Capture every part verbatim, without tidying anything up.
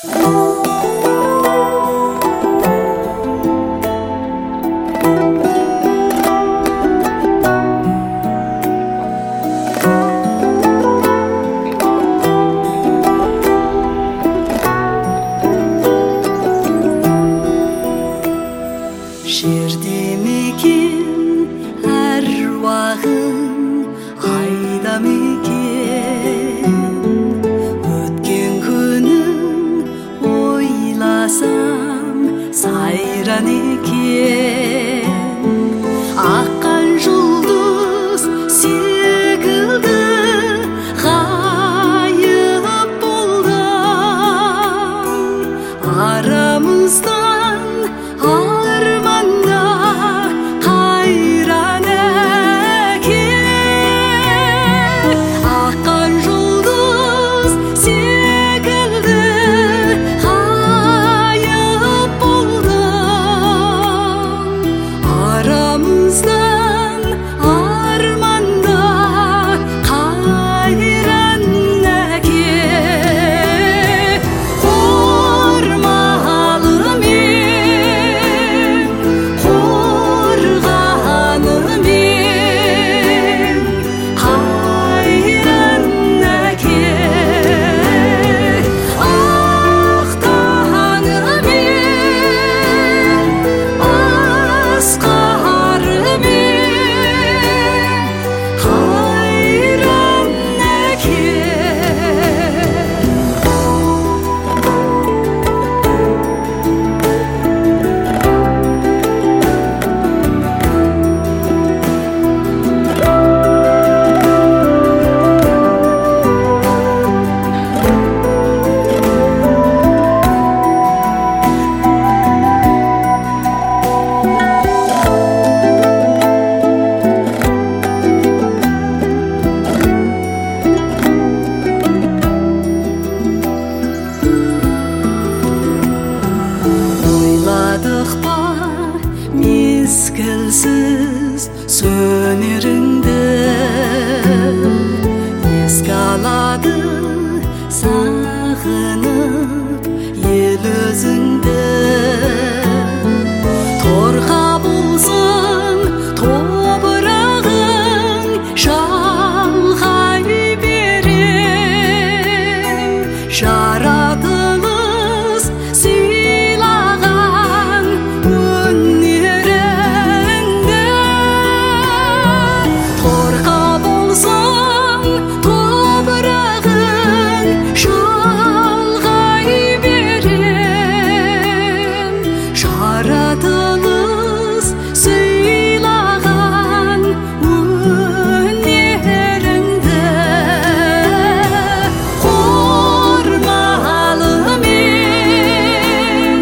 Жердемекен әруағың қайда мекен? Өткен күнің ойласам сайран екен. Аққан жұлдыз секілді ғайып болдың. Арамыздан арманда қайран екен. Аққан жұлдыз секілді ғайып болдың. Арамыздан арманда қайран екен. Қормалымен, қорғанымен қайран екен. Ақ таңымен, асқарымен қайран ойладық па мезгілсіз сөнеріңді? Еске алады сағынып ел өзіңді. Торқа болсын тобырағың, шалғай берем. Жаратылыс сыйлаған өнеріңді. Торқа болсын тобырағың, шалғай берем. Жаратылыс сыйлаған өнеріңді. Қормалымен,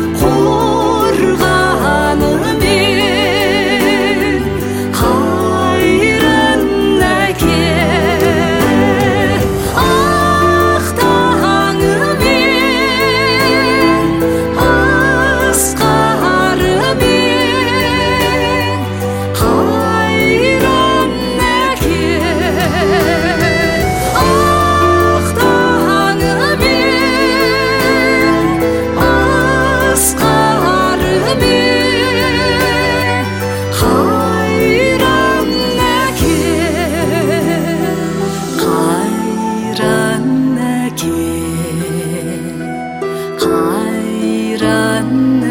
қорғанымен қайран екен. Ақ таңымен, асқарымен қайран екен. Ақ таңымен, асқарымен қайран екен. Қайран екен. Қайран